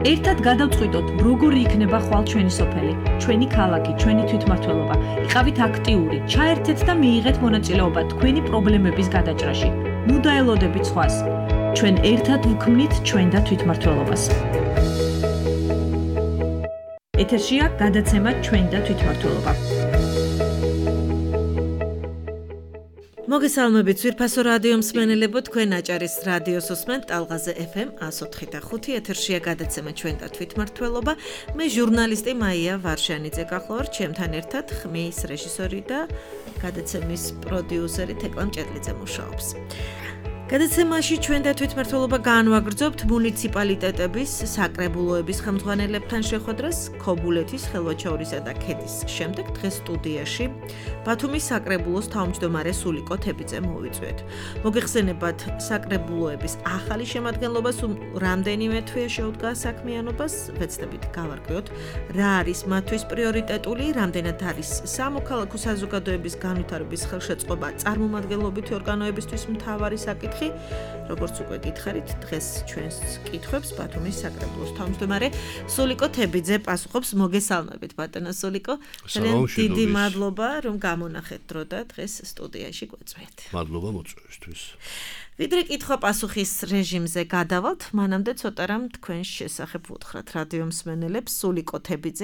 ერთად გადავწყვიტოთ, როგორი იქნება ხვალ ჩვენი სოფელი, ჩვენი ქალაქი, ჩვენი თვითმმართველობა. იყავით აქტიური, ჩაერთეთ და მიიღეთ მონაწილეობა თქვენი პრობლემების გადაჭრაში. ნუ დაელოდებით სხვას. ჩვენ ერთად ვქმნით ჩვენ და თვითმმართველობას. ეთერშია გადაცემა ჩვენ და თვითმმართველობა. მოგესალმებით ძვირფასო რადიო მსმენელებო, თქვენ აჭარის რადიოს უსმენთ ტალღაზე FM 104.5 ეთერშია გადაცემა ჩვენ და თვითმმართველობა. მე ჟურნალისტი მაია ვარშანიძე გახლავართ, ჩემთან ერთად ხმის რეჟისორი და გადაცემის პროდიუსერი თეკლა მჭედლიძე მუშაობს. გადაცემაში ჩვენ და თვითმმართველობა განვაგრძობთ მუნიციპალიტეტების საკრებულოების ხელმძღვანელებთან შეხვედრას ქობულეთის, ხელვაჩაურისა და ქედის შემდეგ დღეს სტუდიაში ბათუმის საკრებულოს თავმჯდომარე სულიკო თებიძე მოვიწვიეთ. მოგეხსენებათ, საკრებულოების ახალი შემადგენლობა რამდენიმე თვე შეუდგა საქმიანობას, ვეცდებით გავარკვიოთ, რა არის მათთვის პრიორიტეტული, რამდენად არის სამოქალაქო საზოგადოების განვითარების ხელშეწყობა წარმომადგენლობითი ორგანოებისთვის მთავარი საკითხი. როგორც უკვე გითხარით, დღეს ჩვენს კითხვებს ბათუმის საკრებულოს თავმჯდომარე სულიკო თებიძე პასუხობს. მოგესალმებით ბატონო სულიკო. ძალიან დიდი მადლობა რომ გამონახეთ დრო და დღეს სტუდიაში გვეწვიეთ. მადლობა მოწვევისთვის. ვიდრე კითხვა-პასუხის რეჟიმზე გადავალთ, მანამდე ცოტა რამ თქვენს შესახებ ვუთხრათ რადიო მსმენელებს. სულიკო თებიძე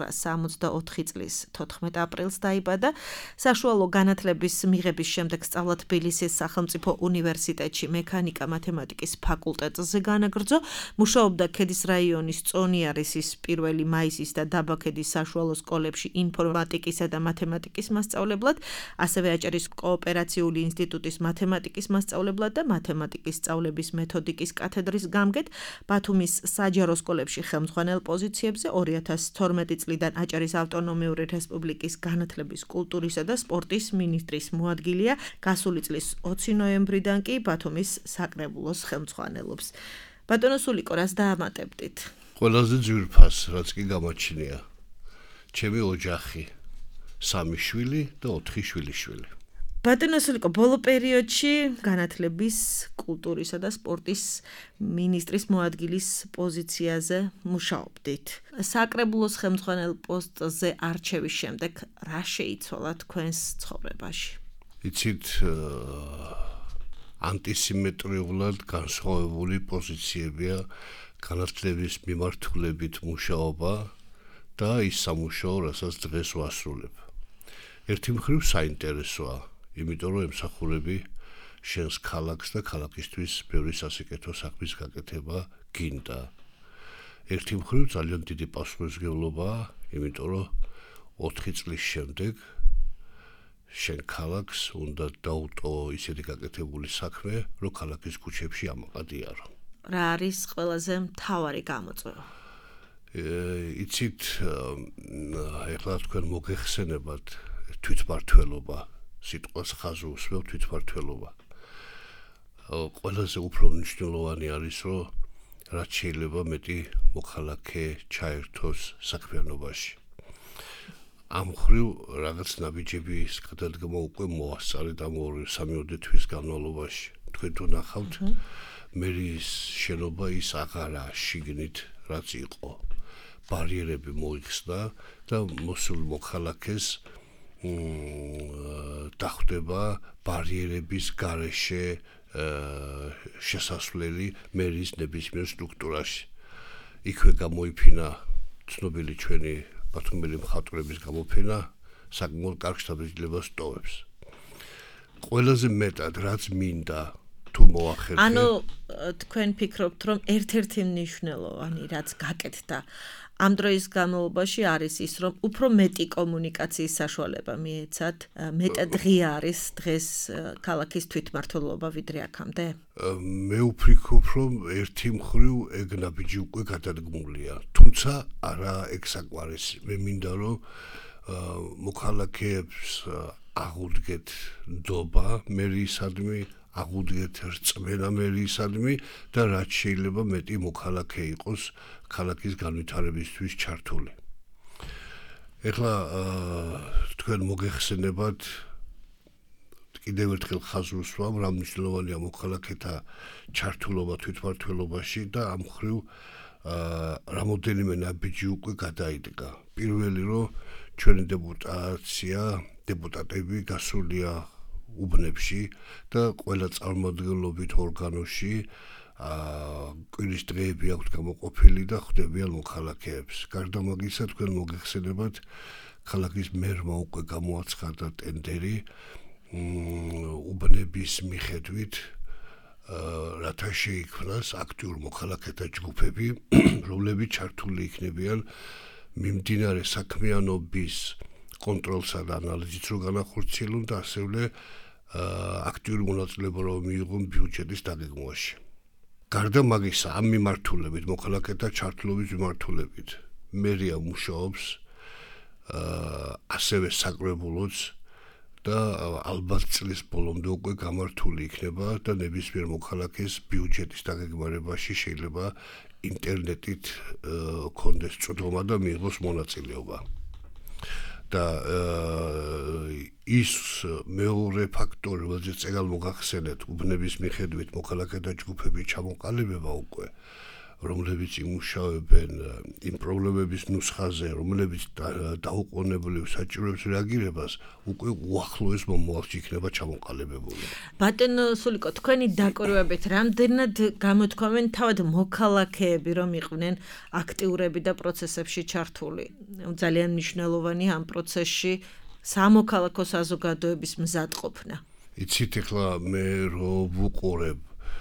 1964 წლის 14 აპრილს დაიბადა. საშუალო განათლების მიღების შემდეგ სწავლა თბილისის სახელმწიფო უნივერსიტეტში მექანიკა-მათემატიკის ფაკულტეტზე განაგრძო. მუშაობდა ქედის რაიონის წონიარისის პირველი მაისის და დაბაქედის საშუალო სკოლებში ინფორმატიკისა და მათემატიკის მასწავლებლად, ასევე აჭარის კოოპერაციული ინსტიტუტის მათემატიკის მასწავლებლად და მათემატიკის სწავლების მეთოდიკის კათედრის გამგედ, ბათუმის საჯარო სკოლებში ხელმძღვანელ პოზიციებზე 2012 წლიდან აჭარის ავტონომიური რესპუბლიკის განათლების, კულტურისა და სპორტის მინისტრის მოადგილეა. გასული წლის 20 ნოემბრიდან კი ბათუმის საკრებულოს ხელმძღვანელობს. ბატონო სულიკო, რას დაამატებდით? ყველაზე ძვირფას, რაც კი გამაჩნია, ჩემი ოჯახი, 3 შვილი და 4 შვილიშვილი. ბატონო სულიკო, ბოლო პერიოდში განათლების, კულტურისა და სპორტის მინისტრის მოადგილის პოზიციაზე მუშაობდით. საკრებულოს ხელმძღვანელ პოსტზე არჩევის შემდეგ რა შეიცვალა თქვენს ცხოვრებაში? იცით, ანტისიმეტრიულად განსხვავებული პოზიციებია განათლების მიმართულებით მუშაობა და ის სამუშაო, რასაც დღეს ვასრულებ. ერთი მხრივ საინტერესოა, იმიტომ რომ ემსახურები შენს ქალაქს და ქალაქისთვის ბევრი სასიკეთო საქმის გაკეთება გინდა. ერთი მხრივ ძალიან დიდი პასუხისმგებლობაა, იმიტომ რომ 4 წლის შემდეგ შენ ქალაქს უნდა დაუტოვო ისეთი გაკეთებული საქმე, რომ ქალაქის ქუჩებში ამაყადიარო. რა არის ყველაზე მთავარი გამოწვევა? იცით, ეხლა თქვენ მოგეხსენებათ თვითმმართველობა, სიტყვას ხაზი უსმევ თვითმმართველობა. ყველაზე უფრო მნიშვნელოვანი არის, რომ რაც შეიძლება მეტი მოქალაქე ჩაერთოს საქმიანობაში. ამ მხრივ რაღაც ნაბიჯები ის გადადგმა უკვე მოასწარეთ ამ 2-3 თვის განმავლობაში. თქვენ თუ ნახავთ, მერიის შენობა ის აღარა შიგნით, რაც იყო. ბარიერები მოიხსნა და მოსულ მოქალაქეს დახვდება ბარიერების გარეშე შესასვლელი მერიის ნებისმიერ სტრუქტურაში. იქვე გამოიფინა ცნობილი ჩვენი ბათუმელი მხატვრების გამოფენა, საკმაოდ კარგ შთაბეჭდილებას ტოვებს. ყველაზე მეტად რაც მინდა თუ მოახერხე. ანუ თქვენ ფიქრობთ, რომ ერთ-ერთი მნიშვნელოვანი რაც გაკეთდა ამ დროის განმავლობაში არის ის, რომ უფრო მეტი კომუნიკაციის საშუალება მიეცათ, მეტად ღია არის დღეს ქალაქის თვითმმართველობა ვიდრე აქამდე? მე ვფიქრობ, რომ ერთი მხრივ ეგ ნაბიჯი უკვე გადადგმულია, თუმცა არა ეგ საკმარისი. მე მინდა რომ მოქალაქეებს აღუდგეთ ნდობა მერიისადმი, აღუდგეთ რწმენა მერიისადმი და რაც შეიძლება მეტი მოქალაქე იყოს ქალაქის განვითარებისთვის ჩართული. ეხლა თქვენ მოგეხსენებათ კიდევ ერთხელ ხაზს უსვამ, რა მნიშვნელოვანია მოქალაქეთა ჩართულობა თვითმმართველობაში და ამ მხრივ რამოდენიმე ნაბიჯი უკვე გადაიდგა. პირველი რომ ჩვენი დეპუტატები გასულია უბნებში და ყველა წარმომადგენლობით ორგანოში კვირის დღეები აქვთ გამოყოფილი და ხვდებიან მოქალაქეებს. გარდა მაგისა, თქვენ მოგეხსენებათ, ქალაქის მერმა უკვე გამოაცხადა ტენდერი უბნების მიხედვით, რათა შეიქმნას აქტიურ მოქალაქეთა ჯგუფები, რომლებიც ჩართული იქნებიან მიმდინარე საქმიანობის კონტროლსა და ანალიზით რო განახორციელონ და ასევე აქტიური მონაწილეობა რომ მიიღონ ბიუჯეტის დაგეგმვაში. გარდა მაგისა, ამ მიმართულებით, მოქალაქეთა ჩართულობის მიმართულებით, მერია მუშაობს ასევე საკრებულოც და ალბათ წლის ბოლომდე უკვე გამართული იქნება და ნებისმიერ მოქალაქეს ბიუჯეტის დაგეგმარებაში შეიძლება ინტერნეტით კონდეს წვდომა და მიიღოს მონაწილეობა. და ის მეორე ფაქტორი, რომელიც წეგალ მოგახსენეთ, უბნების მიხედვით მოქალაქეთა ჯგუფების ჩამოყალიბება უკვე, რომლებიც იმუშავებენ იმ პრობლემების ნუსხაზე, რომლებიც დაუყოვნებლივ საჭიროებს რეაგირებას, უკვე უახლოეს მომავალში იქნება ჩამოყალიბებული. ბატონო სულიკო, თქვენი დაკვირვებით, რამდენად გამოთქვამენ თავად მოქალაქეები, რომ იყვნენ აქტიურები და პროცესებში ჩართული? ძალიან მნიშვნელოვანი ამ პროცესში სამოქალაქო საზოგადოების მზადყოფნა. იცით, ახლა მე რო ვუყურებ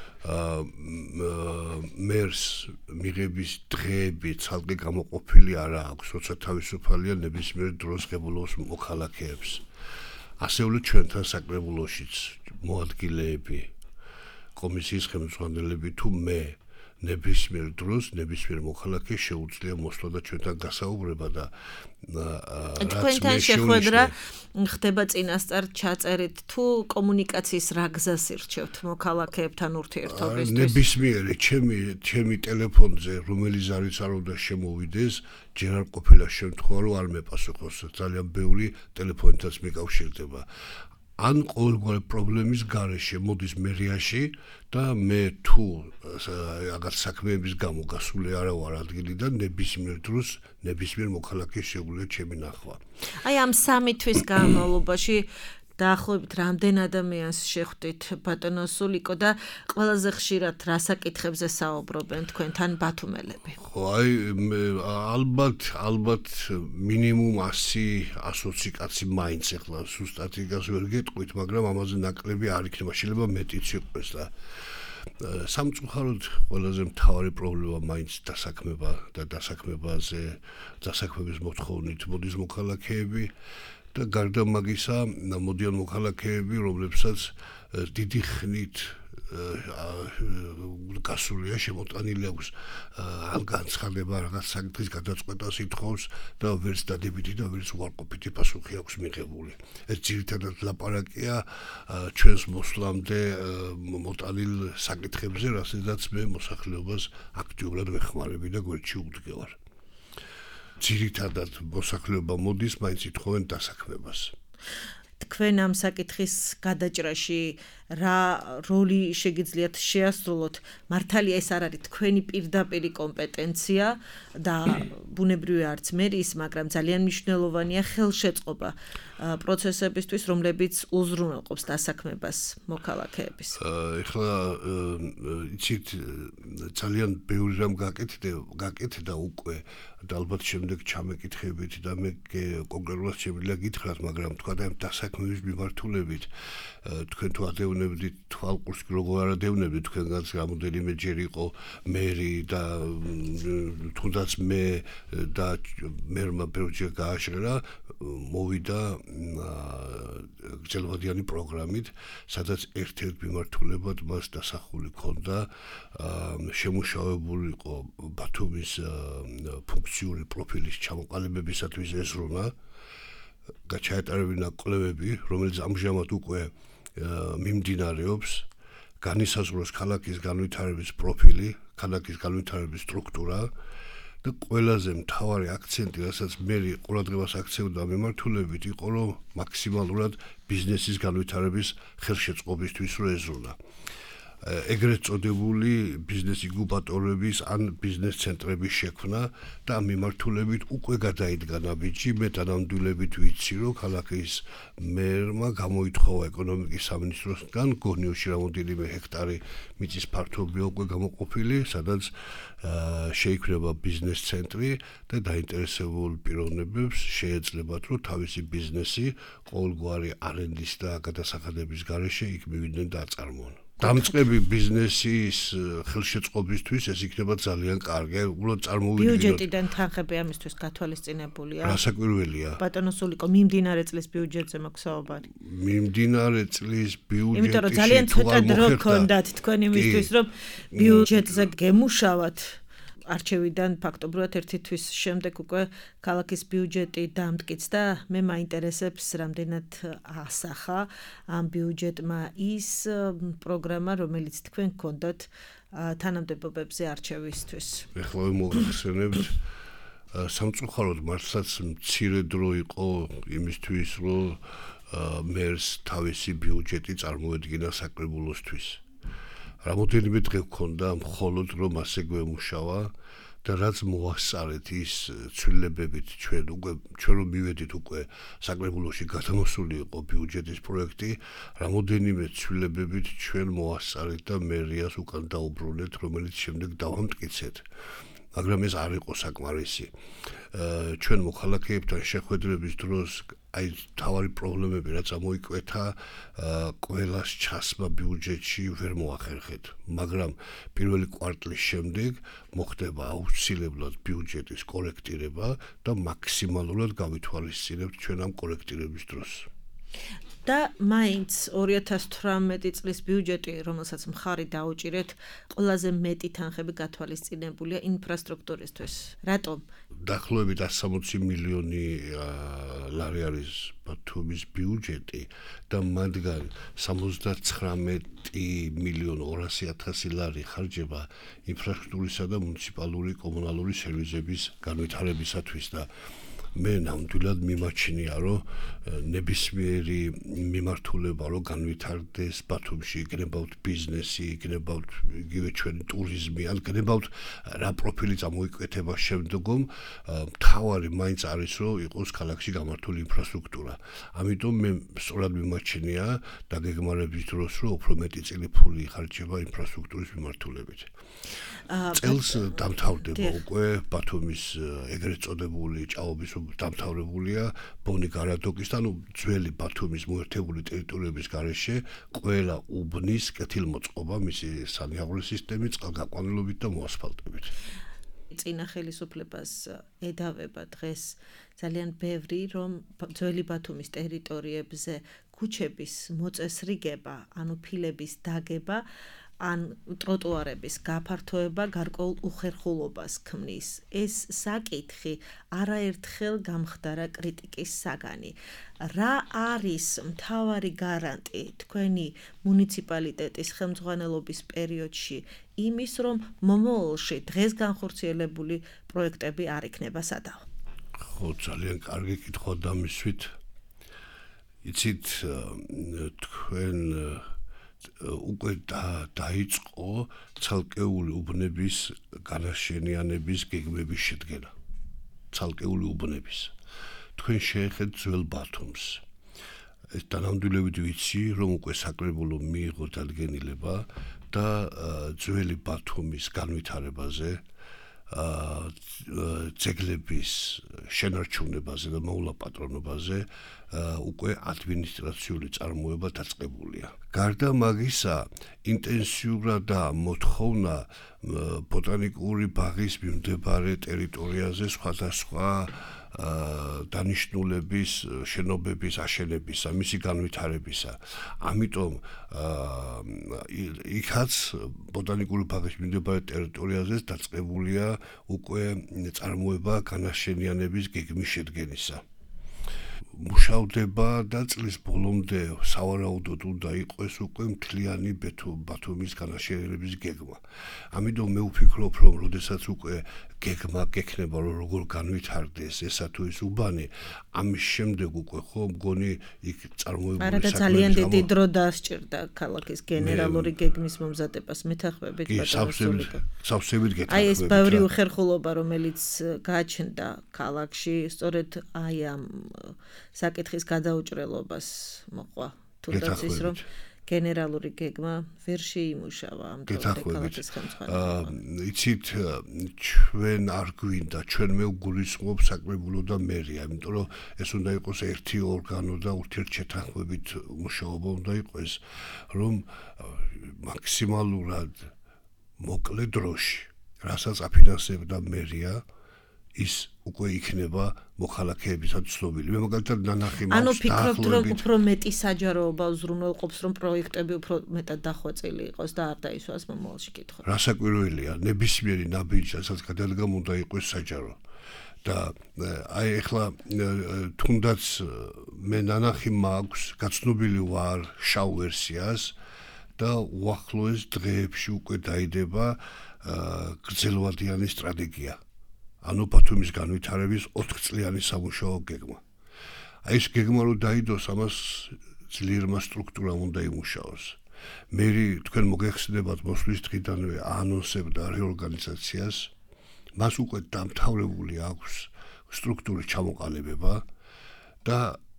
მერს მიღების დღეები ცალკე გამოყოფილი არა აქვს, როცა თავისუფალია ნებისმიერ დროს ღებულობს მოქალაქეებს. ასეულო ჩვენთან საკრებულოშიც მოადგილეები, კომისიის ხელმძღვანელები თუ მე ნებისმიერ დროს ნებისმიერ მოქალაქეს შეუძლია მოსვლა და ჩვენთან გასაუბრება და თქვენთან შეხვედრა ხდება წინასწარ ჩაწერით თუ კომუნიკაციის რა გზას ირჩევთ მოქალაქეებთან ურთიერთობისთვის? ნებისმიერი ჩემი ტელეფონზე, რომელიც არის არ უნდა შემოვიდეს, ჯერ არ ყოფილა შემთხვევა, რომ არ მეპასუხოს. ძალიან ბევრი ტელეფონითაც მიკავშირდება. ან ყოველგვარი პრობლემის გარეშე მოდის მერიაში და მე თუ აგარ საქმეების გამო გასული არა ვარ ადგილიდან, ნებისმიერ დროს ნებისმიერ მოქალაქეს შეუძლია ჩემი ნახვა. აი ამ 3 თვის განმავლობაში დაახლოებით რამდენ ადამიანს შეხვდით ბატონო სულიკო და ყველაზე ხშირად რა საკითხებზე საუბრობენ თქვენთან ბათუმელები? ხო, აი ალბათ მინიმუმ 100-120 კაცი მაინც ახლა სუსტად იგას ვერ გეტყვით, მაგრამ ამაზე ნაკლები არ იქნება, შეიძლება მეტიც იყოს და სამწუხაროდ ყველაზე მთავარი პრობლემა მაინც დასაქმება და დასაქმების მოთხოვნით მოდის მოქალაქეები და გარდა მაგისა მოდიან მოქალაქეები, რომლებსაც დიდი ხნით გასულია შემოტანილი აქვს ან განცხადება რაღაც საკითხის გადაწყვეტას ითხოვს და ვერც დადებითი და ვერც უარყოფითი პასუხი აქვს მიღებული. ეს ძირითადად ლაპარაკია ჩვენს მოსვლამდე მოტანილ საკითხებზე, რასაც მე მოსახლეობას აქტიურად ვეხმარები და გვერდში უდგევარ. ძირითადად მოსახლეობა მოდის, მაინც ითხოვენ დასაქმებას. თქვენ ამ საკითხის გადაჭრაში რა როლი შეგიძლიათ შეასრულოთ? მართალია ეს არ არის თქვენი პირდაპირი კომპეტენცია და ბუნებრივია არც მერის, მაგრამ ძალიან მნიშვნელოვანია ხელშეწყობა პროცესებისთვის, რომლებიც უზრუნველყოფს დასაქმებას მოქალაქეების. ეხლა იცით, ძალიან ბევრი რამ გაკეთდა უკვე და ალბათ შემდეგ ჩამეკითხებით და მე კონკრეტულად შემიძლია გითხრათ, მაგრამ თქვა და დასაქმების მიმართულებით თქვენ თუ ადევნებდით თვალყურს, როგორ არ ადევნებდით, თქვენგანაც რამოდენიმე ჯერ იყო მერი და თუნდაც მე და მერმა ბევრჯერ გააჟღერა, მოვიდა გრძელვადიანი პროგრამით, სადაც ერთ-ერთ მიმართულებად მას დასახული ჰქონდა, შემუშავებული იყო ბათუმის ფუნქციური პროფილის ჩამოყალიბებისათვის ეზრონა, გაჩაეტარებინა კვლევები, რომელიც ამჟამად უკვე მიმდინარეობს, განისაზღვროს ქალაქის განვითარების პროფილი, ქალაქის განვითარების სტრუქტურა და ყველაზე მთავარი აქცენტი, რასაც მე ყურადღებას აქცევდა მიმართულებით, იყო, რომ მაქსიმალურად ბიზნესის განვითარების ხელშეწყობისთვის რო ეზრონა. ეგრეთ წოდებული ბიზნეს ინკუბატორების ან ბიზნეს ცენტრების შექმნა და მიმართულებით უკვე გადაიდგა ნაბიჯი. მე თანამდებობით ვიცი, რომ ქალაქის მერმა გამოითხოვა ეკონომიკის სამინისტროსგან გონიოში რამოდენიმე ჰექტარი მიწის ფართობია უკვე გამოყოფილი, სადაც შეიქმნება ბიზნეს ცენტრი და დაინტერესებულ პიროვნებებს შეეძლებათ, რომ თავისი ბიზნესი ყოველგვარი არენდის და გადასახადების გარეშე იქ მივიდნენ და აწარმოონ. დამწყები ბიზნესის ხელშეწყობისთვის ეს იქნება ძალიან კარგი. უბრალოდ წარმოვიდგინოთ. ბიუჯეტიდან თანხები ამისთვის გათვალისწინებულია. რასაკვირველია. ბატონო სულიკო, მიმდინარე წლის ბიუჯეტზე მაქვს საუბარი. მიმდინარე წლის ბიუჯეტი. იმიტომ რომ ძალიან ცოტა დრო გქონდათ თქვენ იმისთვის, რომ ბიუჯეტზე გემუშავათ. არჩევიდან ფაქტობრივად ერთი თვის შემდეგ უკვე ქალაქის ბიუჯეტი დამტკიცდა. მე მაინტერესებს რამდენად ასახა ამ ბიუჯეტმა ის პროგრამა, რომელიც თქვენ გქონდათ თანამდებობებზე არჩევისთვის. ეხლა მოგახსენებთ სამწუხაროდ მართლაც მცირე დრო იყო იმისთვის, რომ მერს თავისი ბიუჯეტი წარმოედგინა საკრებულოსთვის. რამოდენიმე დღე გქონდა მხოლოდ რომ ასე გვემუშავა და რაც მოასწარეთ ის ცვლილებებით ჩვენ რომ მივედით უკვე საკრებულოში გადამოსული იყო ბიუჯეტის პროექტი, რამოდენიმე ცვლილებებით ჩვენ მოასწარეთ და მერიას უკან დაუბრუნეთ, რომელიც შემდეგ დავამტკიცეთ. მაგრამ ეს არ იყო საკმარისი. ჩვენ მოქალაქეებთან შეხვედრების დროს აი თავარი პრობლემები რაც ამოიკვეთა ყველას ჩასმა ბიუჯეტში ვერ მოახერხეთ, მაგრამ პირველი კვარტლის შემდეგ მოხდება აუცილებლად ბიუჯეტის კორექტირება და მაქსიმალურად გავითვალისწინებთ ჩვენ ამ კორექტირების დროს. და მაინც 2018 წლის ბიუჯეტი, რომელსაც მხარი დაუჭირეთ, ყველაზე მეტი თანხები გათვალისწინებულია ინფრასტრუქტურისთვის. რატომ? დაახლოებით 160 მილიონი ლარი არის ბათუმის ბიუჯეტი და მათგან 79,200,000 ლარი ხარჯება ინფრასტრუქტურისა და მუნიციპალური კომუნალური სერვისების განვითარებისათვის და მე ნამდვილად მიმაჩნია, რომ ნებისმიერი მიმართულება რომ განვითარდეს ბათუმში, იქნებაოდ ბიზნესი, იქნებაოდ იგივე ჩვენი ტურიზმი, ან იქნებაოდ რა პროფილი წამოიკვეთება შემდგომ, მთავარი მაინც არის რომ იყოს ქალაქში გამართული ინფრასტრუქტურა. ამიტომ მე სწორად მიმაჩნია დაგეგმარების დროს, რომ უფრო მეტი წილი ფული იხარჯება ინფრასტრუქტურის მიმართულებით. წელს დამთავრდება უკვე ბათუმის ეგრეთ წოდებული ჭაობის დამთავრებულია ბონი გარადოკის და ძველი ბათუმის მოერთებული ტერიტორიების გარეშე ყველა უბნის კეთილმოწყობა მისი სანიაღვრე სისტემით, წყალგაყვანილობით და მოასფალტებით. წინა ხელისუფლებას ედავება დღეს ძალიან ბევრი, რომ ძველი ბათუმის ტერიტორიებზე ქუჩების მოწესრიგება, ანუ ფილების დაგება ან ტროტუარების გაფართოება გარკვეულ უხერხულობას ქმნის. ეს საკითხი არაერთხელ გამხდარა კრიტიკის საგანი. რა არის მთავარი გარანტი თქვენი მუნიციპალიტეტის ხელმძღვანელობის პერიოდში იმის, რომ მომავალში დღეს განხორციელებული პროექტები არ იქნება სადავო? ხო, ძალიან კარგი კითხვა დამისვით. იცით, თქვენ უკვე დაიწყო ცალკეული უბნების განაშენიანების გეგმების შედგენა. ცალკეული უბნების. თქვენ შეეხეთ ძველ ბათუმს. ეს თანამდებობით ვიცი, რომ უკვე საკრებულო მიიღო დადგენილება და ძველი ბათუმის განვითარებაზე, ძეგლების შენარჩუნებაზე და მოულაპატრონობაზე უკვე ადმინისტრაციული წარმოება დაწყებულია. გარდა მაგისა, ინტენსიურადაა მოთხოვნა ბოტანიკური ბაღის მიმდებარე ტერიტორიაზე სხვადასხვა დანიშნულების შენობების აშენებისა, მისი განვითარებისა. ამიტომ იქაც ბოტანიკური ბაღის მიმდებარე ტერიტორიაზე დაწყებულია უკვე წარმოება განაშენიანების გეგმის შედგენისა. მუშავდება და წლის ბოლომდე სავარაუდოდ უნდა იყოს უკვე მთლიანი ბათუმის განაშენების გეგმა. ამიტომ მე ვფიქრობ, რომ როდესაც უკვე გეგმა გექნება, რომ როგორ განვითარდეს ესა თუ ის უბანი, ამის შემდეგ უკვე ხო მგონი იქ წარმოებული არა და ძალიან დიდი დრო დასჭირდა ქალაქის გენერალური გეგმის მომზადებას მეთანხმებით სავსებით გეთანხმებით. აი ეს ბევრი უხერხულობა, რომელიც გააჩნდა ქალაქში, სწორედ აი ამ საკითხის გადაუჭრელობას მოყვა. თუნდაც ის რომ გენერალური გეგმა ვერ შეიმუშავა ამ ქალაქის ხელმძღვანელობა. იცით, ჩვენ არ გვინდა, ჩვენ მე ვგულისხმობ საკრებულო და მერია, იმიტომ რომ ეს უნდა იყოს ერთი ორგანო და ურთიერთშეთანხმებით მუშაობა უნდა იყოს, რომ მაქსიმალურად მოკლე დროში, რასაც აფინანსებდა მერია, ის უკვე იქნება მოქალაქეებისაც ცნობილი. მე მაგალითად ნანახი მაქვს. ანუ ფიქრობთ, რომ უფრო მეტი საჯაროობა უზრუნველყოფს, რომ პროექტები უფრო მეტად დახვეწილი იყოს და არ დაისვას მომავალში კითხვა. რასაკვირველია, ნებისმიერი ნაბიჯი, რასაც გადადგამ უნდა იყოს საჯარო. და აი ეხლა თუნდაც მე ნანახი მაქვს, გაცნობილი ვარ შავ ვერსიას და უახლოეს დღეებში უკვე დაიდება გრძელვადიანი სტრატეგია. ანუ ბათუმის განვითარების 4 წლიანი სამუშაო გეგმა. აი ეს გეგმა რო დაიდოს, ამას ძლიერმა სტრუქტურამ უნდა იმუშაოს. მე თქვენ მოგეხსენებათ მოსვლის დღიდანვე აანონსებდა რეორგანიზაციას, მას უკვე დამთავრებული აქვს სტრუქტურის ჩამოყალიბება და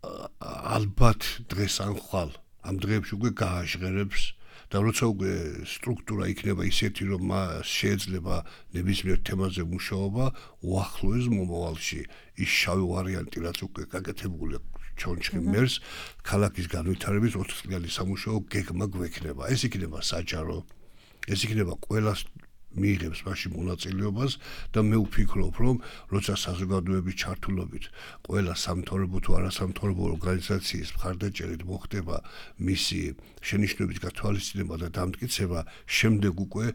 ალბათ დღეს ან ხვალ ამ დღეებში უკვე გააჟღერებს და როცა უკვე სტრუქტურა იქნება ისეთი, რომ შეიძლება ნებისმიერ თემაზე მუშაობა, უახლოეს მომავალში ის შავი ვარიანტი, რაც უკვე გაკეთებულია ჩონჩხი მერს, ქალაქის განვითარების 4 წლიანი სამუშაო გეგმა გვექნება. ეს იქნება საჯარო, ეს იქნება ყველას მიიღებს მასში მონაწილეობას და მე ვფიქრობ, რომ როცა საზოგადოების ჩართულობით ყველა სამთავრობო თუ არასამთავრობო ორგანიზაციის მხარდაჭერით მოხდება მისი შენიშვნების გათვალისწინება და დამტკიცება, შემდეგ უკვე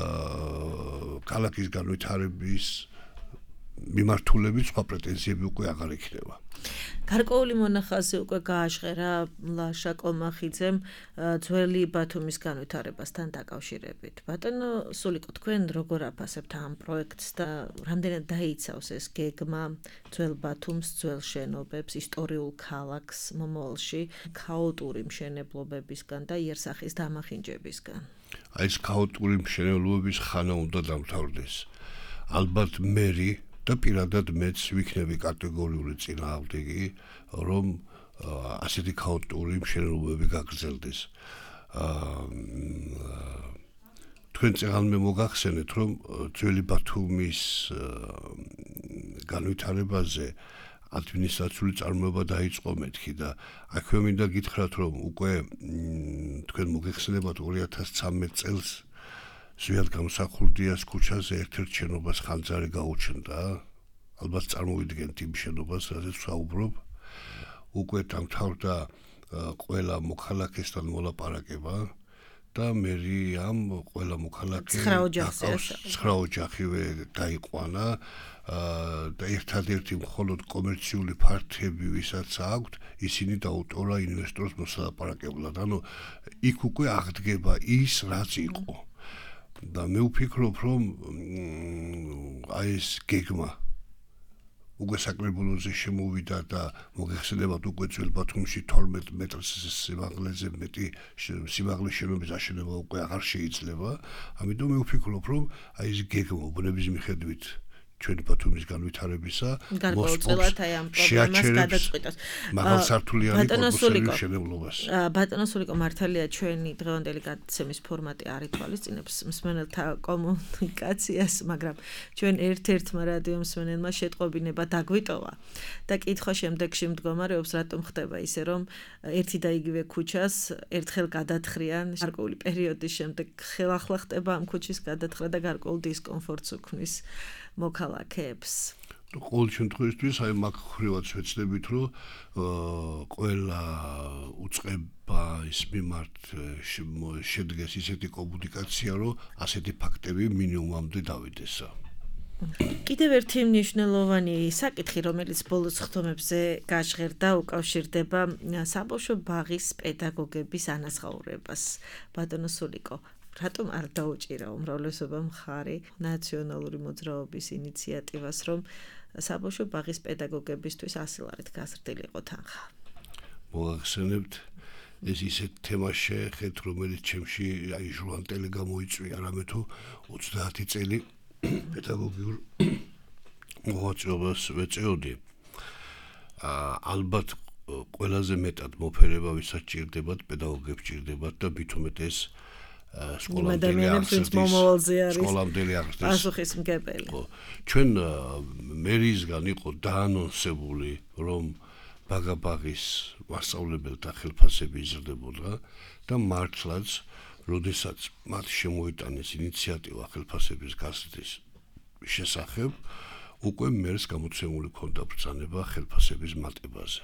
ქალაქის განვითარების მიმართულებით სხვა პრეტენზიები უკვე აღარ იქნება. გარკვეული მონახაზი უკვე გააჟღერა ლაშა კოლმახიძემ ძველი ბათუმის განვითარებასთან დაკავშირებით. ბატონო სულიკო, თქვენ როგორ აფასებთ ამ პროექტს და რამდენად დაიცავს ეს გეგმა ძველ ბათუმს, ძველ შენობებს, ისტორიულ ქალაქს მომავალში ქაოტური მშენებლობებისგან და იერსახის დამახინჯებისგან? აი ეს ქაოტური მშენებლობების ხანა უნდა დამთავრდეს. ალბათ მერი და პირადად მეც ვიქნები კატეგორიული წინააღმდეგი, რომ ასეთი ქაოტური მშენებლობები გაგრძელდეს. თქვენ წეგანმე მოგახსენეთ, რომ ძველი ბათუმის განვითარებაზე ადმინისტრაციული წარმოება დაიწყო მეთქი და აქვე მინდა გითხრათ, რომ უკვე თქვენ მოგეხსენებათ 2013 წელს ზვიად გამსახურდიას ქუჩაზე ერთ-ერთ შენობას ხანძარი გაუჩნდა. ალბათ წარმოვიდგენთ იმ შენობას, რაზეც ვსაუბრობ. უკვე დამთავრდა ყველა მოქალაქესთან მოლაპარაკება და მე ამ ყველა მოქალაქე 9 ოჯახივე გაიყვანა და ერთადერთი მხოლოდ კომერციული ფართები ვისაც აქვთ, ისინი დაუტოვლა ინვესტორს მოსალაპარაკებლად. ანუ იქ უკვე აღდგება ის, რაც იყო. და მე ვფიქრობ, რომ აი ეს გეგმა უკვე საკრებულოზე შემოვიდა და მოგეხსენებათ უკვე ძველ ბათუმში 12 მეტრს სიმაღლეზე მეტი სიმაღლის შენობის აშენება უკვე აღარ შეიძლება. ამიტომ მე ვფიქრობ, რომ აი ეს გეგმა უბნების მიხედვით ჩვენი ბათუმის განვითარებისა გარკვეულწილად აი ამ პრობლემას გადაწყვიტოს. მაღალსართულიანი კორპუსების მშენებლობას. ბატონო სულიკო, მართალია ჩვენი დღევანდელი გადაცემის ფორმატი არ ითვალისწინებს მსმენელთა კომუნიკაციას, მაგრამ ჩვენ ერთ-ერთმა რადიო მსმენელმა შეტყობინება დაგვიტოვა და კითხვა შემდეგში მდგომარეობს, რატომ ხდება ისე, რომ ერთი და იგივე ქუჩას ერთხელ გადათხრიან, გარკვეული პერიოდის შემდეგ ხელახლა ხდება ამ ქუჩის გადათხრა და გარკვეულ დისკომფორტს უქმნის მოქალაქეებს. ყოველ შემთხვევაში აი მაგ ხრივად შეცდებით, რომ ყველა უწყება ის მიმართ შედგეს ისეთი კომუნიკაცია, რომ ასეთი ფაქტები მინიმუმამდე დავიდესა. კიდევ ერთი მნიშვნელოვანი საკითხი, რომელიც ბოლოს ხდომებზე გაჟღერდა, უკავშირდება საბავშვო ბაღის პედაგოგების ანაზღაურებას. ბატონო სულიკო, რატომ არ დაუჭირა უმრავლესობა მხარი ნაციონალური მოძრაობის ინიციატივას, რომ საბავშვო ბაღის პედაგოგებისთვის 100 ლარით გაზრდილიყო თანხა? მოგახსენებთ, ეს ისეთ თემას შეეხეთ, რომელიც ჩემში აი ჟურნალისტი გამოიწვია, რამე თუ 30 წელი პედაგოგიურ მოღვაწეობას ვეწეოდი. ალბათ ყველაზე მეტად მოფერება ვისაც ჭირდებათ, პედაგოგებს ჭირდებათ და მithumet ეს სკოლამდელი აღზრდის პასუხისმგებელი. ჩვენ მერიისგან იყო დაანონსებული, რომ ბაღაბაღის მასწავლებელთა ხელფასები იზრდებოდა და მართლაც როდესაც მათ შემოიტანეს ინიციატივა ხელფასების გაზრდის შესახებ, უკვე მერს გამოცემული ქონდა ბრძანება ხელფასების მატებაზე.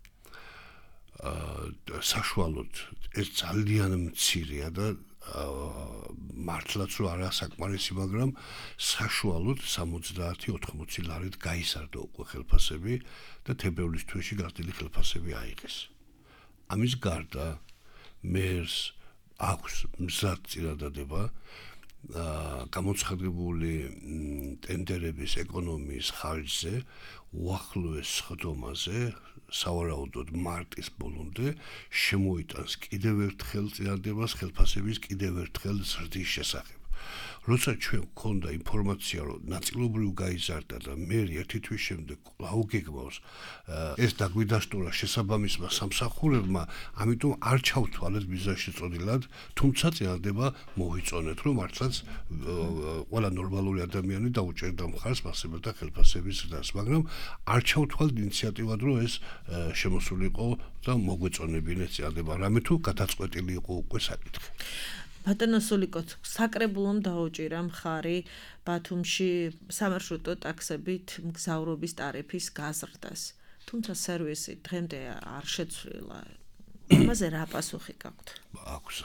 საშუალოდ ეს ძალიან მცირეა და მართლაც რომ არა საკმარისი, მაგრამ საშუალოდ 70-80 ლარით გაიზარდა უკვე ხელფასები და თებერვლის თვეში გაზრდილი ხელფასები აიღეს. ამის გარდა მერს აქვს მზად წინადადება გამოცხადებული ტენდერების ეკონომიის ხარჯზე უახლოეს სხდომაზე სავარაუდოდ მარტის ბოლომდე შემოიტანს კიდევ ერთხელ წინადადებას ხელფასების კიდევ ერთხელ ზრდის შესახებ. როცა ჩვენ გქონდა ინფორმაცია, რომ ნაწილობრივ გაიზარდა და მე ერთი თვის შემდეგ კვლავ გეგმავს ეს დაგვიდასტურა შესაბამისმა სამსახურებმა, ამიტომ არ ჩავთვალეთ ბიზნესში წოდილად, თუმცა წინადადება მოვიწონეთ, რომ მართლაც ყველა ნორმალური ადამიანი დაუჭერდა მხარს მასებელთა ხელფასების ზრდას, მაგრამ არ ჩავთვალეთ ინიციატივად, რომ ეს შემოსულიყო და მოგვეწონებინეს წინადადება, რამე თუ გადაწყვეტილი იყო უკვე საკითხი. ბატონო სულიკო, საკრებულომ დაუჭირა მხარი ბათუმში სამარშრუტო ტაქსებით მგზავრობის ტარიფის გაზრდას. თუმცა სერვისი დღემდე არ შეცვლილა. ამაზე რა პასუხი გაქვთ? აქვს,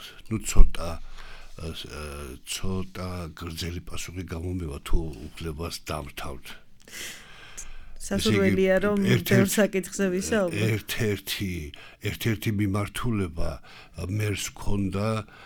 ცოტა გრძელი პასუხი გამომევა თუ უფლებას დამთავრდ. სასურველია რომ ბევრ საკითხზე ვისაუბროთ. ერთ-ერთი მიმართულება მერს ჰქონდა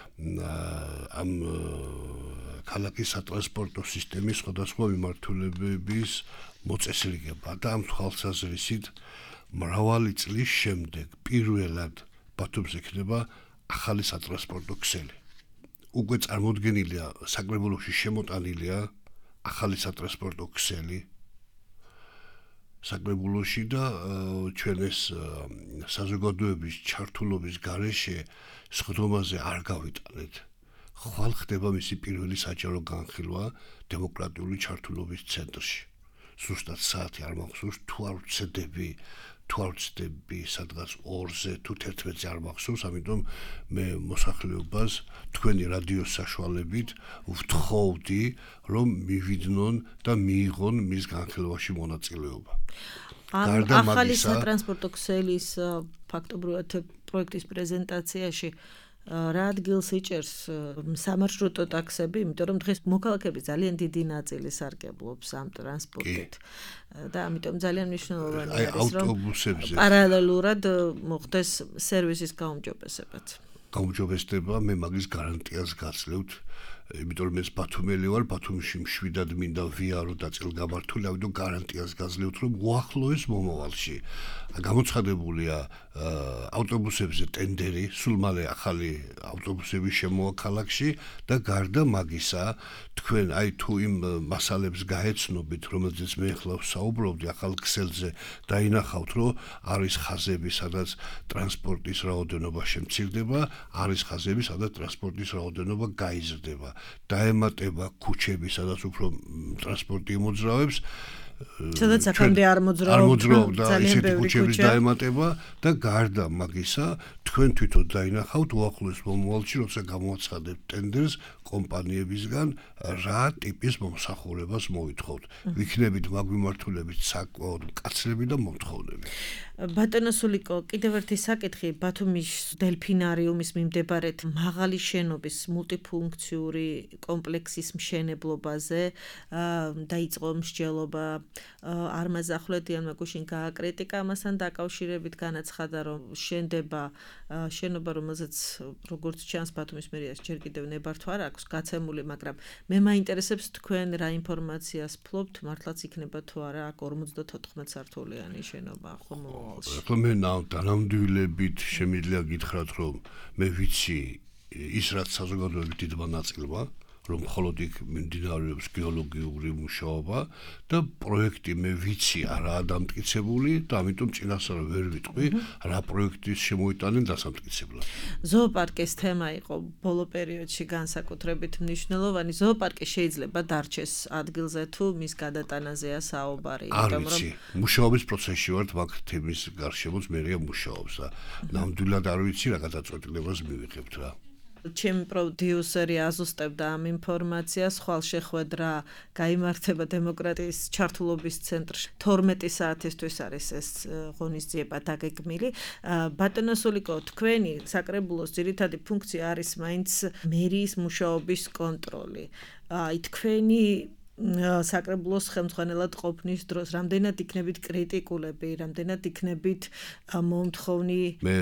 ამ ქალაქის სატრანსპორტო სისტემის სხვადასხვა მიმართულებების მოწესრიგება და ამ თვალსაზრისით მრავალი წლის შემდეგ პირველად ბათუმს ექნება ახალი სატრანსპორტო ქსელი. უკვე წარმოდგენილია საკრებულოში შემოტანილია ახალი სატრანსპორტო ქსელი საკრებულოში და ჩვენ ეს საზოგადოების ჩართულობის გარეშე სხდომაზე არ გავიტანეთ. ხვალ ხდება მისი პირველი საჯარო განხილვა დემოკრატიული ჩართულობის ცენტრში. ზუსტად საათი არ მახსოვს, თუ არ ვცდები სადღაც 2-ზე თუ 11-ზე არ მახსოვს, ამიტომ მე მოსახლეობას თქვენი რადიოს საშუალებით ვთხოვდი, რომ მივიდნენ და მიიღონ მის განხილვაში მონაწილეობა. ახალი სატრანსპორტო ქსელის ფაქტობრივად პროექტის პრეზენტაციაში რა ადგილს იჭერს სამარშრუტო ტაქსები, იმიტომ რომ დღეს მოქალაქეები ძალიან დიდი ნაწილი სარგებლობს ამ ტრანსპორტით და ამიტომ ძალიან მნიშვნელოვანია ის რომ პარალელურად მოხდეს სერვისის გაუმჯობესებაც. გაუმჯობესება, მე მაგის გარანტიას გაცლევთ, იმიტომ რომ ეს ბათუმელი ვარ, ბათუმში მშვიდად მინდა ვიარო და წელგამართული, ამიტომ გარანტიას გაძლევთ, რომ უახლოეს მომავალში გამოცხადებულია ავტობუსებზე ტენდერი, სულ მალე ახალი ავტობუსები შემოვა ქალაქში და გარდა მაგისა, თქვენ აი თუ იმ მასალებს გაეცნობით, რომელზეც მე ახლა ვსაუბრობდი ახალ ქსელზე, დაინახავთ, რომ არის ხაზები, სადაც ტრანსპორტის რაოდენობა შემცირდება, არის ხაზები, სადაც ტრანსპორტის რაოდენობა გაიზრდება. დაემატება ქუჩები, სადაც უფრო ტრანსპორტი იმოძრავებს. სადაც აქამდე არ მოძრაობდა ისეთი ქუჩების დაემატება და გარდა მაგისა თქვენ თვითონ დაინახავთ უახლოეს მომავალში როცა გამოაცხადებთ ტენდერს კომპანიებისგან რა ტიპის მომსახურებას მოითხოვთ ვიქნებით მაგვიმართულებით საკმაოდ მკაცრები და მომთხოვნები ბატონო სულიკო კიდევ ერთი საკითხი ბათუმის დელფინარიუმის მიმდებარედ მაღალი შენობის მულტიფუნქციური კომპლექსის მშენებლობაზე დაიწყო მსჯელობა არმაზახვლედიანმა გუშინ გააკრიტიკა ამასთან დაკავშირებით განაცხადა რომ შენდება შენობა რომელზეც როგორც ჩანს ბათუმის მერიას ჯერ კიდევ ნებართვა არ აქვს გაცემული მაგრამ მე მაინტერესებს თქვენ რა ინფორმაციას ფლობთ მართლაც იქნება თუ არა აქ 54 სართულიანი შენობა ხომ ახლა მე დანამდვილებით შემიძლია გითხრათ რომ მე ვიცი ის რაც საზოგადოების დიდმა ნაწილმა რომ მხოლოდ იქ მიმდინარეობს გეოლოგიური მუშაობა და პროექტი მე ვიცი არაა დამტკიცებული და ამიტომ წინასწარ ვერ ვიტყვი რა პროექტის შემოიტანენ დასამტკიცებლად. ზოოპარკის თემა იყო ბოლო პერიოდში განსაკუთრებით მნიშვნელოვანი. ზოოპარკი შეიძლება დარჩეს ადგილზე თუ მის გადატანაზეა საუბარი. იმიტომ რომ მუშაობის პროცესში ვართ მაგ თემის გარშემოც მერია მუშაობს და ნამდვილად არ ვიცი რა გადაწყვეტილებას მივიღებთ რა. ჩემი პროდიუსერი აზუსტებდა ამ ინფორმაციას ხვალ შეხვედრა გაიმართება დემოკრატიის ჩართულობის ცენტრში 12 საათისთვის არის ეს ღონისძიება დაგეგმილი ბატონო სულიკო თქვენი საკრებულოს ძირითადი ფუნქცია არის მაინც მერიის მუშაობის კონტროლი აი თქვენი საკრებულოს ხელმძღვანელად ყოფნის დროს რამდენად იქნებით კრიტიკულები რამდენად იქნებით მომთხოვნი მე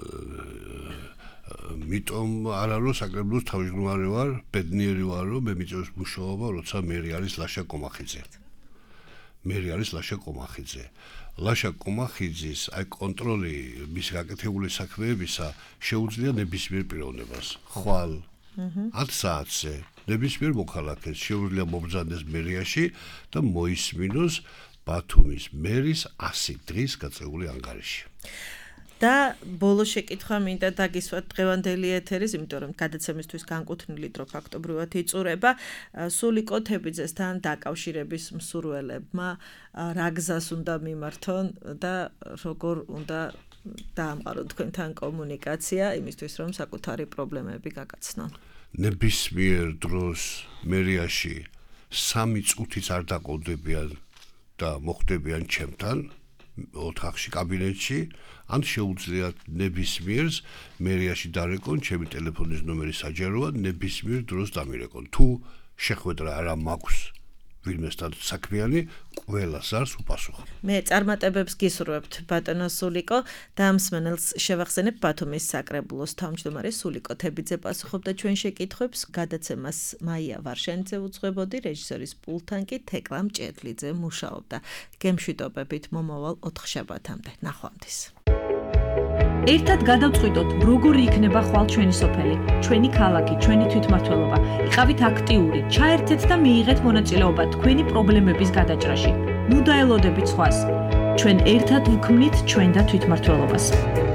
მიტომ არა რომ საკრებულოს თავმჯდომარე ვარ, ბედნიერი ვარ რომ მე მიწევს მუშაობა, როცა მერი არის ლაშა კომახიძე. მერი არის ლაშა კომახიძე. ლაშა კომახიძის აი კონტროლი მის გაკეთებული საქმეებისა შეუძლია ნებისმიერ პიროვნებას. ხვალ 10 საათზე ნებისმიერ მოქალაქეს შეუძლია მომბრძანდეს მერიაში და მოისმინოს ბათუმის მერის 100 დღის გაწეული ანგარიში. და ბოლო შეკითხვა მინდა დაგისვათ დღევანდელი ეთერის, იმიტომ რომ გადაცემისთვის განკუთვნილი დრო ფაქტობრივად იწურება. სულიკო თებიძესთან დაკავშირების მსურველებმა რა გზას უნდა მიმართონ და როგორ უნდა დაამყარონ თქვენთან კომუნიკაცია იმისთვის, რომ საკუთარი პრობლემები გაგაცნონ. ნებისმიერ დროს მერიაში 3 წუთიც არ დაყოლდებიან და მოხვდებიან ჩემთან ოთახში კაბინეტში ან შეუძლიათ ნებისმიერს მერიაში დარეკონ ჩემი ტელეფონის ნომერი საჯაროა ნებისმიერ დროს დამირეკონ თუ შეხვედრა არა მაქვს ვინმესთან საქმიანი ყველას არის უპასუხო მე წარმატებებს გისურვებთ ბატონო სულიკო და ამ მსმენელს შევახსენებ ბათუმის საკრებულოს თავმჯდომარე სულიკო თებიძე პასუხობდა ჩვენ შეკითხვებს გადაცემას მაია ვარშანიძე უძღვებოდი რეჟისორის პულტთან კი თეკლა მჭედლიძე მუშაობდა გემშვიდობებით მომავალ 4 შაბათამდე ნახვამდის ერთად გადავწყვიტოთ, როგორი იქნება ხვალ ჩვენი სოფელი, ჩვენი ქალაქი, ჩვენი თვითმმართველობა. იყავით აქტიური, ჩაერთეთ და მიიღეთ მონაწილეობა თქვენი პრობლემების გადაჭრაში. ნუ დაელოდებით სხვას. ჩვენ ერთად ვქმნით ჩვენ და თვითმმართველობას.